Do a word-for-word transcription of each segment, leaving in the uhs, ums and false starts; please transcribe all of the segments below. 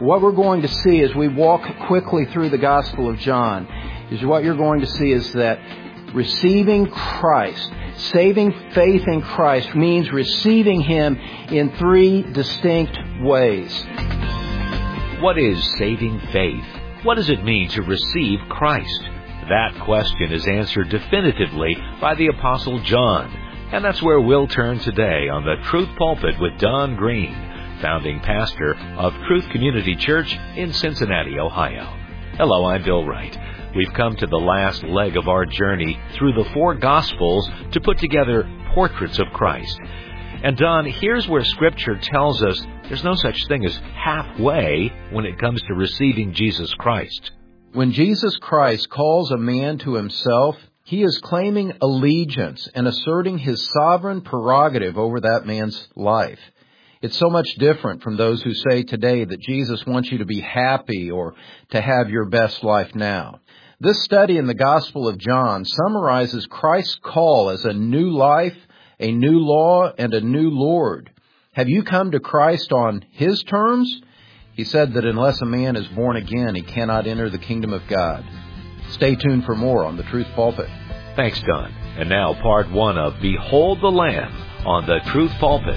What we're going to see as we walk quickly through the Gospel of John is what you're going to see is that receiving Christ, saving faith in Christ, means receiving Him in three distinct ways. What is saving faith? What does it mean to receive Christ? That question is answered definitively by the Apostle John. And that's where we'll turn today on the Truth Pulpit with Don Green, founding pastor of Truth Community Church in Cincinnati, Ohio. Hello, I'm Bill Wright. We've come to the last leg of our journey through the four Gospels to put together portraits of Christ. And Don, here's where Scripture tells us there's no such thing as halfway when it comes to receiving Jesus Christ. When Jesus Christ calls a man to Himself, He is claiming allegiance and asserting His sovereign prerogative over that man's life. It's so much different from those who say today that Jesus wants you to be happy or to have your best life now. This study in the Gospel of John summarizes Christ's call as a new life, a new law, and a new Lord. Have you come to Christ on His terms? He said that unless a man is born again, he cannot enter the kingdom of God. Stay tuned for more on the Truth Pulpit. Thanks, Don. And now part one of Behold the Lamb on the Truth Pulpit.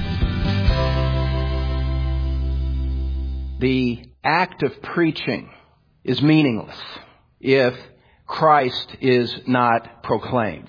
The act of preaching is meaningless if Christ is not proclaimed.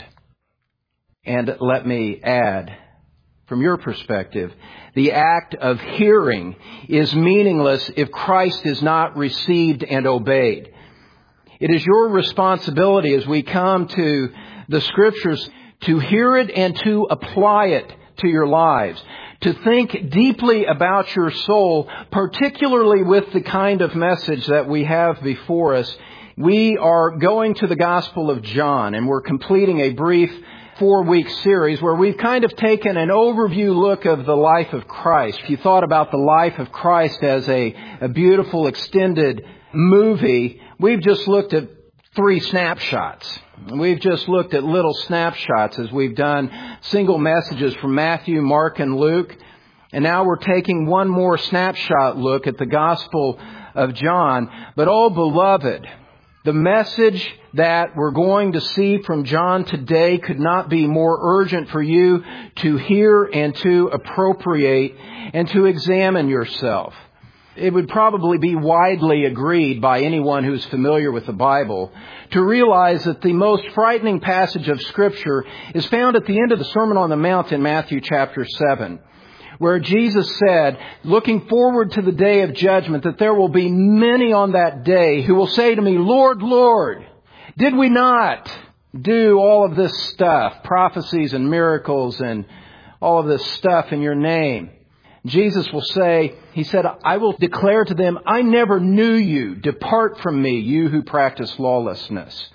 And let me add, from your perspective, the act of hearing is meaningless if Christ is not received and obeyed. It is your responsibility as we come to the Scriptures to hear it and to apply it to your lives, to think deeply about your soul, particularly with the kind of message that we have before us. We are going to the Gospel of John, and we're completing a brief four-week series where we've kind of taken an overview look of the life of Christ. If you thought about the life of Christ as a, a beautiful extended movie, we've just looked at three snapshots. We've just looked at little snapshots as we've done single messages from Matthew, Mark, and Luke. And now we're taking one more snapshot look at the Gospel of John. But oh, beloved, the message that we're going to see from John today could not be more urgent for you to hear and to appropriate and to examine yourself. It would probably be widely agreed by anyone who's familiar with the Bible to realize that the most frightening passage of Scripture is found at the end of the Sermon on the Mount in Matthew chapter seven, where Jesus said, looking forward to the day of judgment, that there will be many on that day who will say to me, Lord, Lord, did we not do all of this stuff, prophecies and miracles and all of this stuff in your name? Jesus will say, He said, I will declare to them, I never knew you. Depart from me, you who practice lawlessness.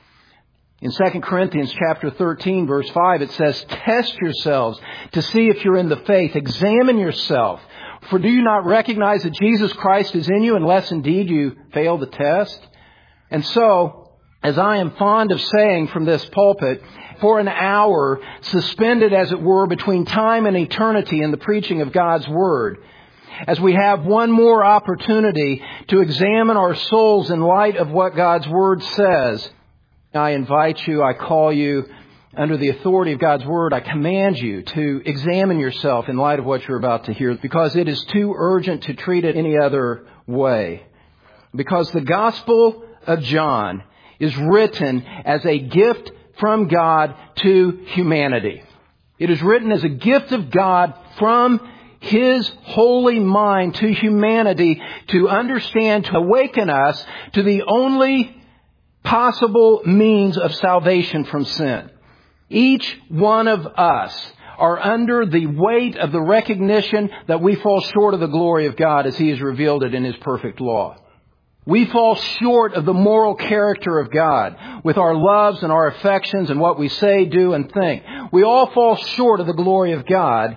In Second Corinthians chapter thirteen, verse five, it says, test yourselves to see if you're in the faith. Examine yourself. For do you not recognize that Jesus Christ is in you unless indeed you fail the test? And so, as I am fond of saying from this pulpit, for an hour, suspended as it were between time and eternity in the preaching of God's Word, as we have one more opportunity to examine our souls in light of what God's Word says, I invite you, I call you, under the authority of God's Word, I command you to examine yourself in light of what you're about to hear, because it is too urgent to treat it any other way. Because the Gospel of John is written as a gift from God to humanity. It is written as a gift of God from His holy mind to humanity to understand, to awaken us to the only possible means of salvation from sin. Each one of us are under the weight of the recognition that we fall short of the glory of God as He has revealed it in His perfect law. We fall short of the moral character of God with our loves and our affections and what we say, do, and think. We all fall short of the glory of God.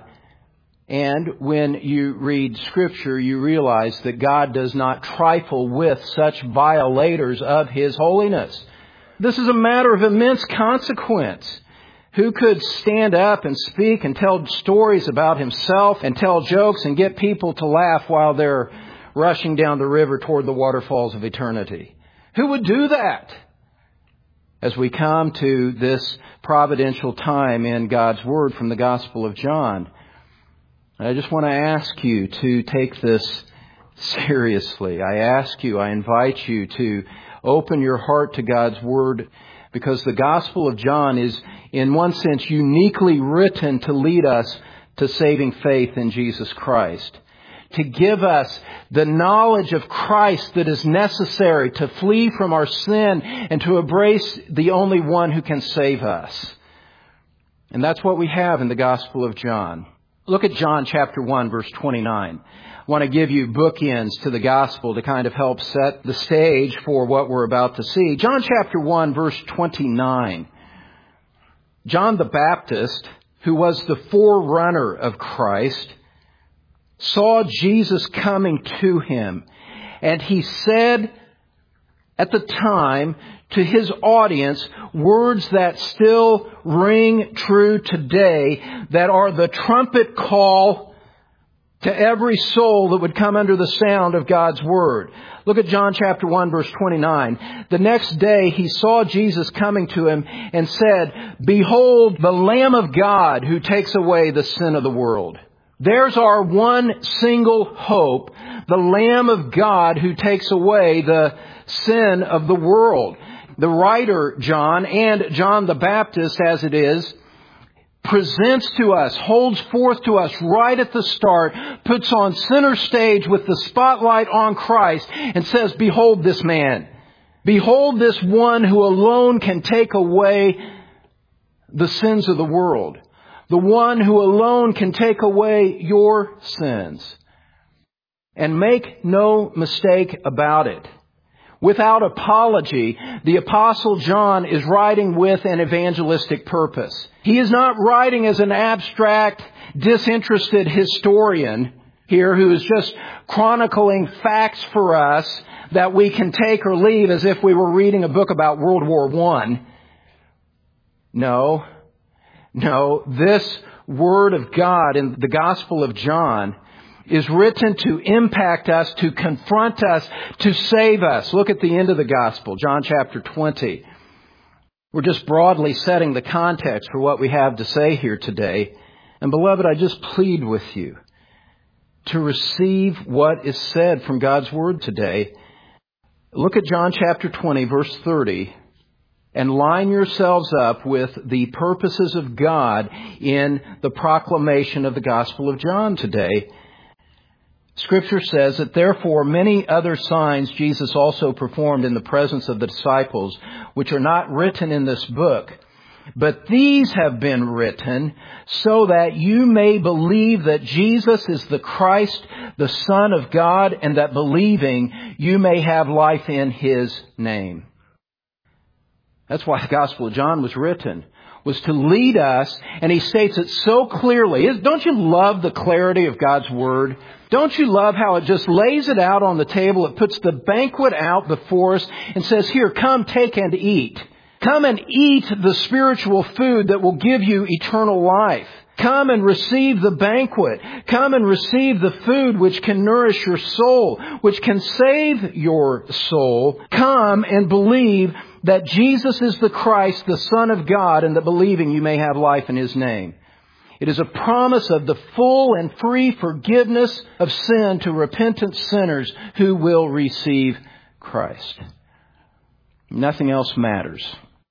And when you read Scripture, you realize that God does not trifle with such violators of His holiness. This is a matter of immense consequence. Who could stand up and speak and tell stories about himself and tell jokes and get people to laugh while they're rushing down the river toward the waterfalls of eternity. Who would do that? As we come to this providential time in God's Word from the Gospel of John, I just want to ask you to take this seriously. I ask you, I invite you to open your heart to God's Word, because the Gospel of John is, in one sense, uniquely written to lead us to saving faith in Jesus Christ, to give us the knowledge of Christ that is necessary to flee from our sin and to embrace the only one who can save us. And that's what we have in the Gospel of John. Look at John chapter one, verse twenty-nine. I want to give you bookends to the Gospel to kind of help set the stage for what we're about to see. John chapter one, verse twenty-nine. John the Baptist, who was the forerunner of Christ, saw Jesus coming to him, and he said at the time to his audience words that still ring true today, that are the trumpet call to every soul that would come under the sound of God's Word. Look at John chapter one, verse twenty-nine. The next day he saw Jesus coming to him and said, "Behold, the Lamb of God who takes away the sin of the world." There's our one single hope, the Lamb of God who takes away the sin of the world. The writer John, and John the Baptist as it is, presents to us, holds forth to us right at the start, puts on center stage with the spotlight on Christ and says, "Behold this man. Behold this one who alone can take away the sins of the world. The one who alone can take away your sins." And make no mistake about it, without apology, the Apostle John is writing with an evangelistic purpose. He is not writing as an abstract, disinterested historian here who is just chronicling facts for us that we can take or leave as if we were reading a book about World War One. No, no, this Word of God in the Gospel of John is written to impact us, to confront us, to save us. Look at the end of the Gospel, John chapter twenty. We're just broadly setting the context for what we have to say here today. And beloved, I just plead with you to receive what is said from God's Word today. Look at John chapter twenty, verse thirty, and line yourselves up with the purposes of God in the proclamation of the Gospel of John today. Scripture says that therefore many other signs Jesus also performed in the presence of the disciples, which are not written in this book. But these have been written so that you may believe that Jesus is the Christ, the Son of God, and that believing you may have life in His name. That's why the Gospel of John was written, was to lead us, and he states it so clearly. Don't you love the clarity of God's Word? Don't you love how it just lays it out on the table? It puts the banquet out before us and says, "Here, come, take and eat. Come and eat the spiritual food that will give you eternal life. Come and receive the banquet. Come and receive the food which can nourish your soul, which can save your soul. Come and believe that Jesus is the Christ, the Son of God, and that believing you may have life in His name." It is a promise of the full and free forgiveness of sin to repentant sinners who will receive Christ. Nothing else matters.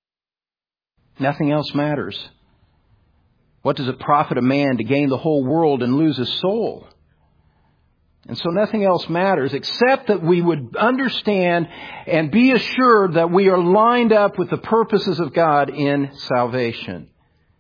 Nothing else matters. What does it profit a man to gain the whole world and lose his soul? And so nothing else matters except that we would understand and be assured that we are lined up with the purposes of God in salvation.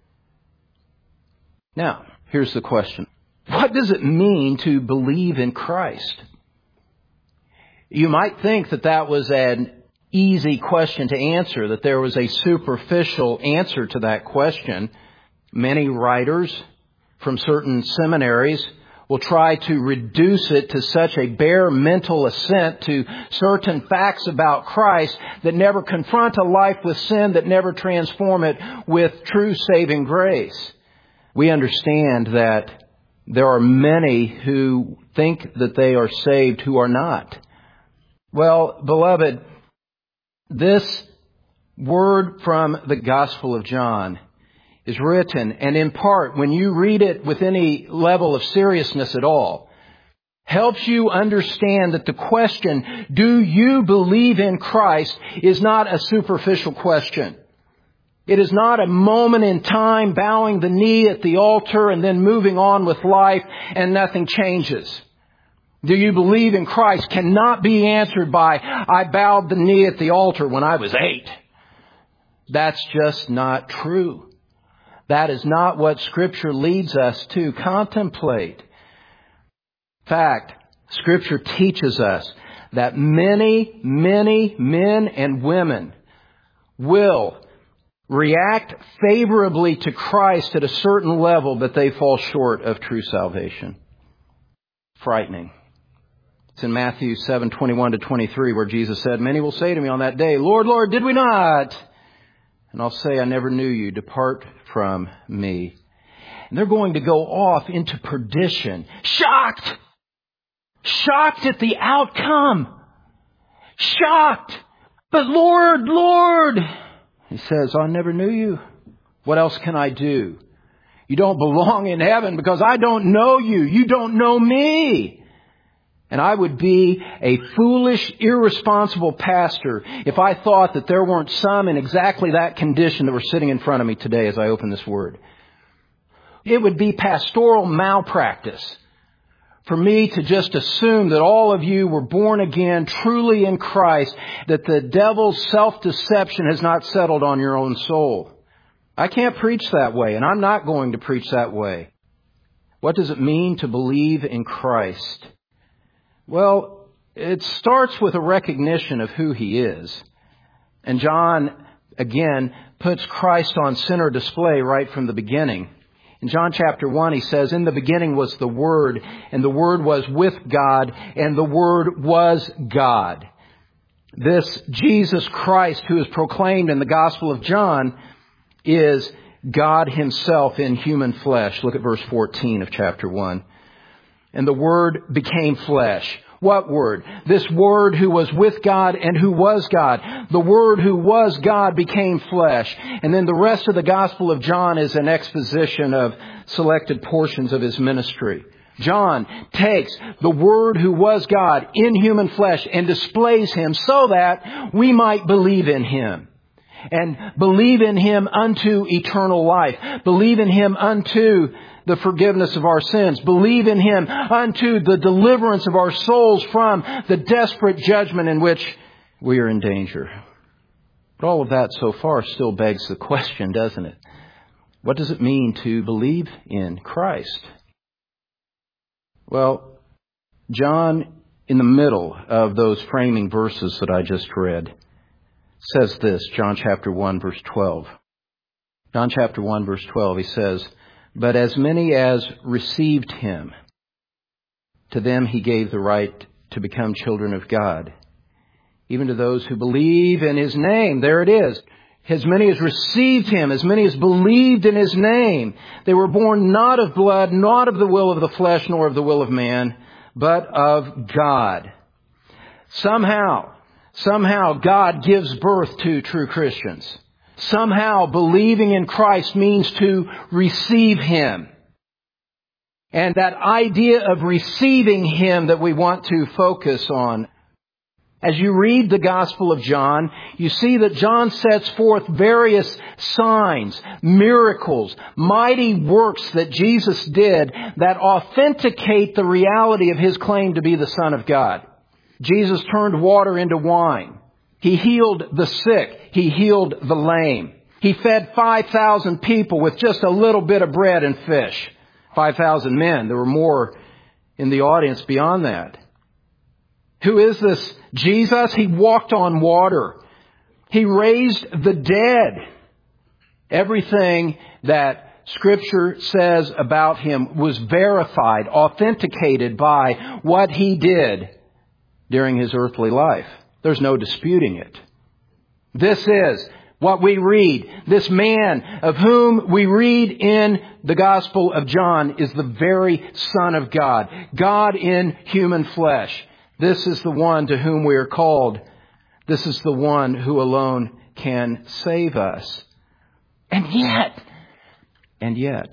Now, here's the question. What does it mean to believe in Christ? You might think that that was an easy question to answer, that there was a superficial answer to that question. Many writers from certain seminaries will try to reduce it to such a bare mental assent to certain facts about Christ that never confront a life with sin, that never transform it with true saving grace. We understand that there are many who think that they are saved who are not. Well, beloved, this word from the Gospel of John is written, and in part, when you read it with any level of seriousness at all, helps you understand that the question, do you believe in Christ, is not a superficial question. It is not a moment in time bowing the knee at the altar and then moving on with life and nothing changes. Do you believe in Christ cannot be answered by, I bowed the knee at the altar when I was eight. That's just not true. That is not what Scripture leads us to contemplate. In fact, Scripture teaches us that many, many men and women will react favorably to Christ at a certain level, but they fall short of true salvation. Frightening. It's in Matthew seven, twenty-one to twenty-three, where Jesus said, many will say to me on that day, Lord, Lord, did we not? And I'll say, I never knew you. Depart from me. And they're going to go off into perdition. Shocked! Shocked at the outcome. Shocked. But Lord, Lord, He says, I never knew you. What else can I do? You don't belong in heaven because I don't know you. You don't know me. And I would be a foolish, irresponsible pastor if I thought that there weren't some in exactly that condition that were sitting in front of me today as I open this word. It would be pastoral malpractice for me to just assume that all of you were born again, truly in Christ, that the devil's self-deception has not settled on your own soul. I can't preach that way, and I'm not going to preach that way. What does it mean to believe in Christ? Well, it starts with a recognition of who He is. And John, again, puts Christ on center display right from the beginning. In John chapter one, he says, in the beginning was the Word, and the Word was with God, and the Word was God. This Jesus Christ, who is proclaimed in the Gospel of John, is God Himself in human flesh. Look at verse fourteen of chapter one. And the Word became flesh. What Word? This Word who was with God and who was God. The Word who was God became flesh. And then the rest of the Gospel of John is an exposition of selected portions of His ministry. John takes the Word who was God in human flesh and displays Him so that we might believe in Him. And believe in Him unto eternal life. Believe in Him unto the forgiveness of our sins. Believe in Him unto the deliverance of our souls from the desperate judgment in which we are in danger. But all of that so far still begs the question, doesn't it? What does it mean to believe in Christ? Well, John, in the middle of those framing verses that I just read, says this, John chapter one, verse twelve. John chapter one, verse twelve, he says, but as many as received Him, to them He gave the right to become children of God, even to those who believe in His name. There it is. As many as received Him, as many as believed in His name, they were born not of blood, not of the will of the flesh, nor of the will of man, but of God. Somehow, somehow God gives birth to true Christians. Somehow believing in Christ means to receive Him. And that idea of receiving Him that we want to focus on. As you read the Gospel of John, you see that John sets forth various signs, miracles, mighty works that Jesus did that authenticate the reality of His claim to be the Son of God. Jesus turned water into wine. He healed the sick. He healed the lame. He fed five thousand people with just a little bit of bread and fish. five thousand men. There were more in the audience beyond that. Who is this Jesus? He walked on water. He raised the dead. Everything that Scripture says about Him was verified, authenticated by what He did during His earthly life. There's no disputing it. This is what we read. This man of whom we read in the Gospel of John is the very Son of God. God in human flesh. This is the one to whom we are called. This is the one who alone can save us. And yet, and yet,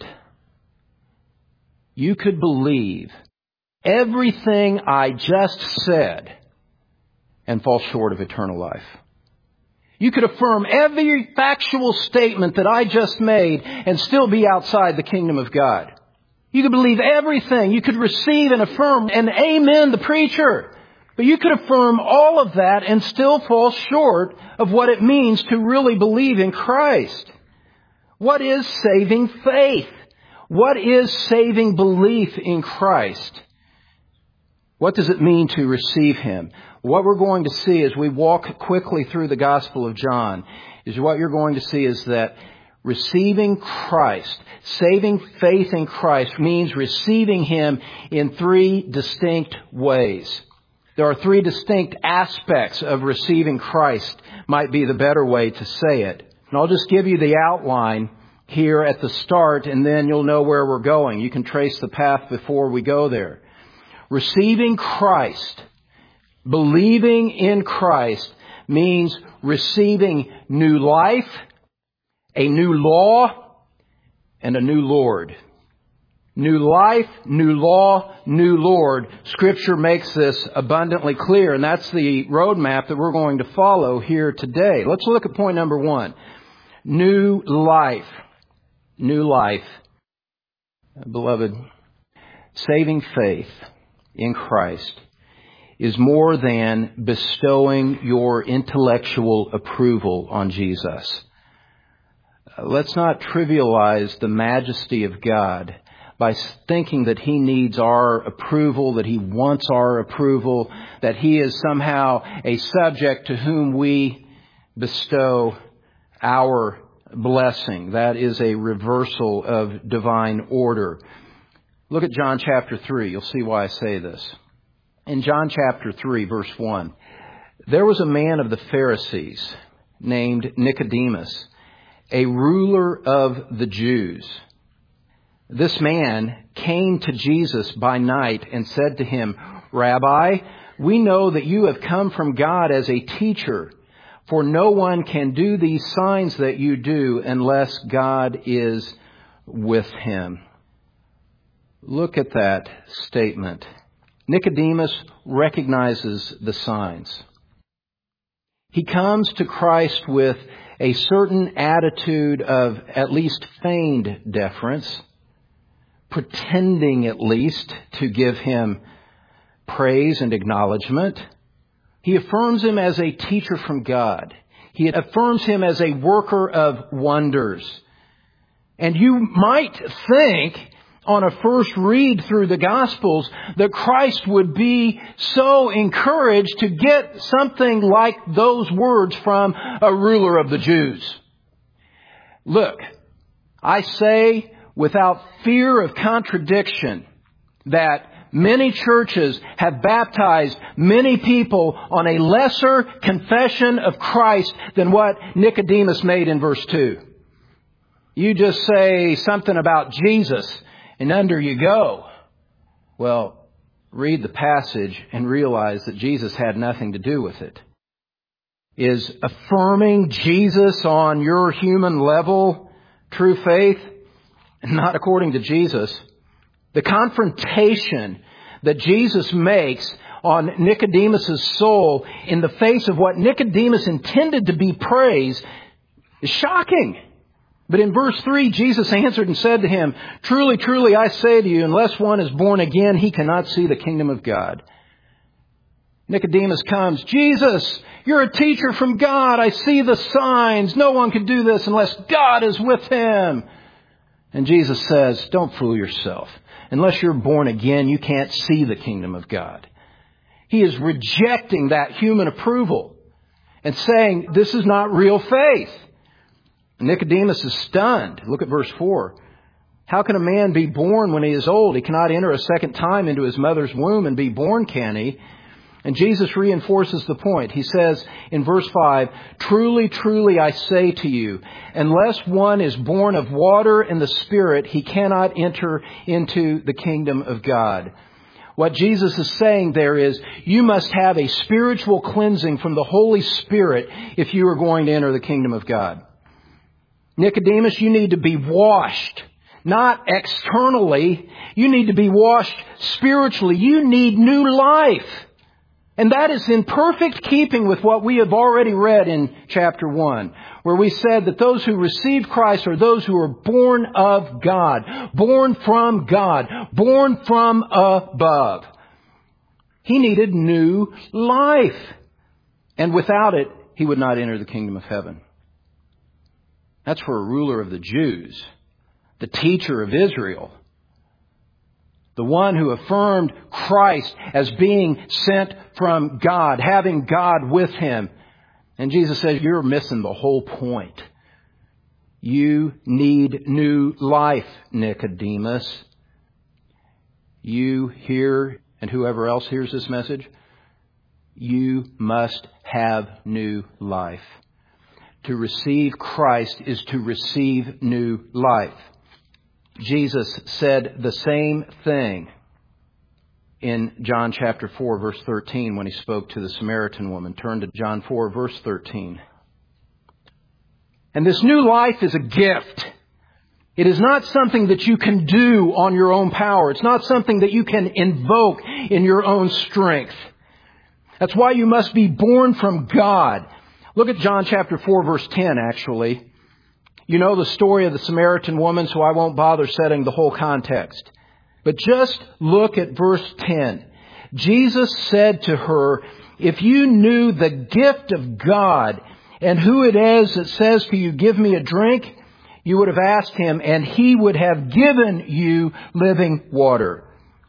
you could believe everything I just said and fall short of eternal life. You could affirm every factual statement that I just made and still be outside the kingdom of God. You could believe everything. You could receive and affirm and amen the preacher. But you could affirm all of that and still fall short of what it means to really believe in Christ. What is saving faith? What is saving belief in Christ? What does it mean to receive Him? What we're going to see as we walk quickly through the Gospel of John is what you're going to see is that receiving Christ, saving faith in Christ, means receiving Him in three distinct ways. There are three distinct aspects of receiving Christ, might be the better way to say it. And I'll just give you the outline here at the start, and then you'll know where we're going. You can trace the path before we go there. Receiving Christ, believing in Christ, means receiving new life, a new law, and a new Lord. New life, new law, new Lord. Scripture makes this abundantly clear, and that's the roadmap that we're going to follow here today. Let's look at point number one. New life. New life. Beloved, saving faith in Christ is more than bestowing your intellectual approval on Jesus. Let's not trivialize the majesty of God by thinking that He needs our approval, that He wants our approval, that He is somehow a subject to whom we bestow our blessing. That is a reversal of divine order. Look at John chapter three. You'll see why I say this. In John chapter three, verse one, there was a man of the Pharisees named Nicodemus, a ruler of the Jews. This man came to Jesus by night and said to Him, Rabbi, we know that you have come from God as a teacher, for no one can do these signs that you do unless God is with him. Look at that statement. Nicodemus recognizes the signs. He comes to Christ with a certain attitude of at least feigned deference, pretending at least to give Him praise and acknowledgement. He affirms Him as a teacher from God. He affirms Him as a worker of wonders. And you might think, on a first read through the Gospels, that Christ would be so encouraged to get something like those words from a ruler of the Jews. Look, I say without fear of contradiction that many churches have baptized many people on a lesser confession of Christ than what Nicodemus made in verse two. You just say something about Jesus and under you go. Well, read the passage and realize that Jesus had nothing to do with it. Is affirming Jesus on your human level true faith? Not according to Jesus. The confrontation that Jesus makes on Nicodemus' soul in the face of what Nicodemus intended to be praise is shocking. But in verse three, Jesus answered and said to him, Truly, truly, I say to you, unless one is born again, he cannot see the kingdom of God. Nicodemus comes, Jesus, you're a teacher from God. I see the signs. No one can do this unless God is with him. And Jesus says, don't fool yourself. Unless you're born again, you can't see the kingdom of God. He is rejecting that human approval and saying, this is not real faith. Nicodemus is stunned. Look at verse four. How can a man be born when he is old? He cannot enter a second time into his mother's womb and be born, can he? And Jesus reinforces the point. He says in verse five, "Truly, truly, I say to you, unless one is born of water and the Spirit, he cannot enter into the kingdom of God." What Jesus is saying there is, you must have a spiritual cleansing from the Holy Spirit if you are going to enter the kingdom of God. Nicodemus, you need to be washed. Not externally. You need to be washed spiritually. You need new life. And that is in perfect keeping with what we have already read in chapter one, where we said that those who receive Christ are those who are born of God, born from God, born from above. He needed new life. And without it, he would not enter the kingdom of heaven. That's for a ruler of the Jews, the teacher of Israel, the one who affirmed Christ as being sent from God, having God with him. And Jesus says, you're missing the whole point. You need new life, Nicodemus. You hear, and whoever else hears this message, you must have new life. To receive Christ is to receive new life. Jesus said the same thing in John chapter four, verse thirteen, when he spoke to the Samaritan woman. Turn to John four, verse thirteen. And this new life is a gift. It is not something that you can do on your own power. It's not something that you can invoke in your own strength. That's why you must be born from God. Look at John chapter four, verse ten, actually. You know the story of the Samaritan woman, so I won't bother setting the whole context. But just look at verse ten. Jesus said to her, if you knew the gift of God and who it is that says to you, give me a drink, you would have asked him and he would have given you living water.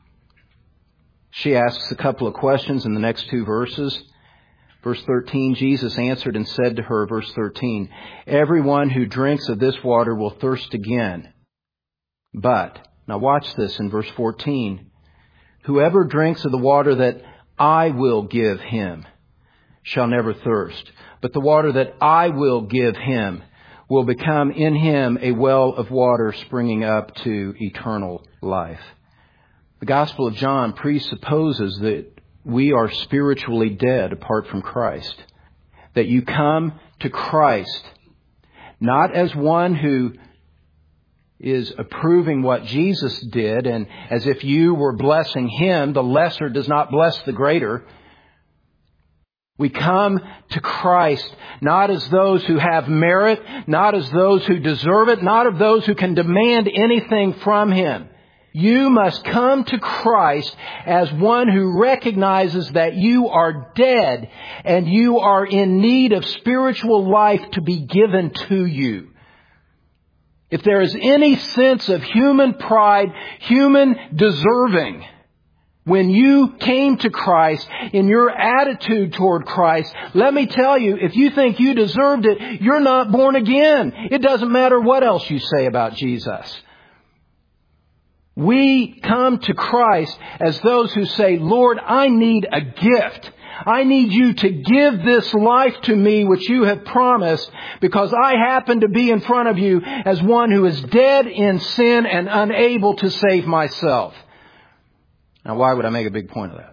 She asks a couple of questions in the next two verses. Verse thirteen, Jesus answered and said to her, verse thirteen, everyone who drinks of this water will thirst again. But, now watch this in verse fourteen, whoever drinks of the water that I will give him shall never thirst. But the water that I will give him will become in him a well of water springing up to eternal life. The Gospel of John presupposes that we are spiritually dead apart from Christ. That you come to Christ not as one who is approving what Jesus did and as if you were blessing him. The lesser does not bless the greater. We come to Christ not as those who have merit, not as those who deserve it, not of those who can demand anything from him. You must come to Christ as one who recognizes that you are dead and you are in need of spiritual life to be given to you. If there is any sense of human pride, human deserving, when you came to Christ in your attitude toward Christ, let me tell you, if you think you deserved it, you're not born again. It doesn't matter what else you say about Jesus. We come to Christ as those who say, Lord, I need a gift. I need you to give this life to me which you have promised because I happen to be in front of you as one who is dead in sin and unable to save myself. Now, why would I make a big point of that?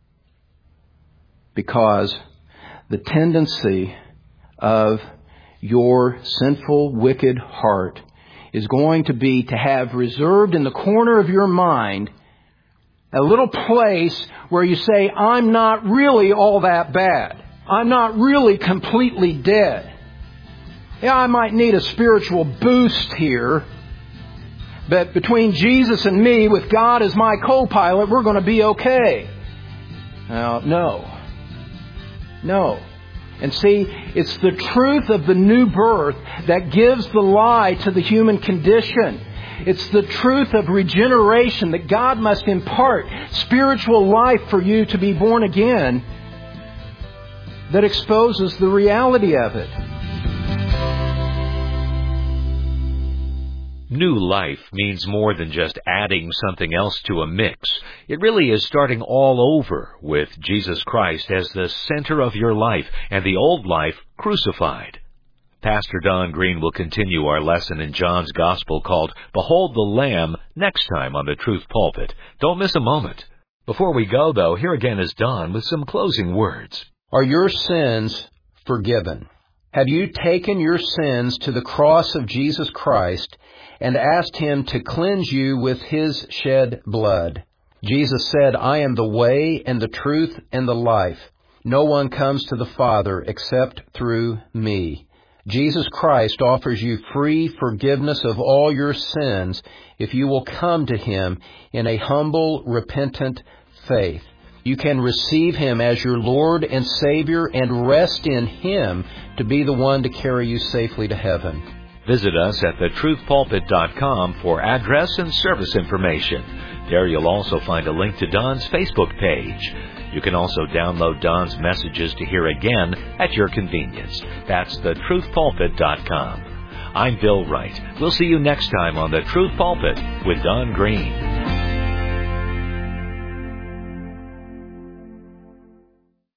Because the tendency of your sinful, wicked heart is going to be to have reserved in the corner of your mind a little place where you say, I'm not really all that bad. I'm not really completely dead. Yeah, I might need a spiritual boost here. But between Jesus and me, with God as my co-pilot, we're going to be okay. Now, no. No. And see, it's the truth of the new birth that gives the lie to the human condition. It's the truth of regeneration that God must impart spiritual life for you to be born again that exposes the reality of it. New life means more than just adding something else to a mix. It really is starting all over with Jesus Christ as the center of your life and the old life crucified. Pastor Don Green will continue our lesson in John's Gospel called Behold the Lamb next time on the Truth Pulpit. Don't miss a moment. Before we go, though, here again is Don with some closing words. Are your sins forgiven? Have you taken your sins to the cross of Jesus Christ and asked Him to cleanse you with His shed blood? Jesus said, I am the way and the truth and the life. No one comes to the Father except through me. Jesus Christ offers you free forgiveness of all your sins if you will come to Him in a humble, repentant faith. You can receive Him as your Lord and Savior and rest in Him to be the one to carry you safely to heaven. Visit us at the truth pulpit dot com for address and service information. There you'll also find a link to Don's Facebook page. You can also download Don's messages to hear again at your convenience. That's the truth pulpit dot com. I'm Bill Wright. We'll see you next time on the Truth Pulpit with Don Green.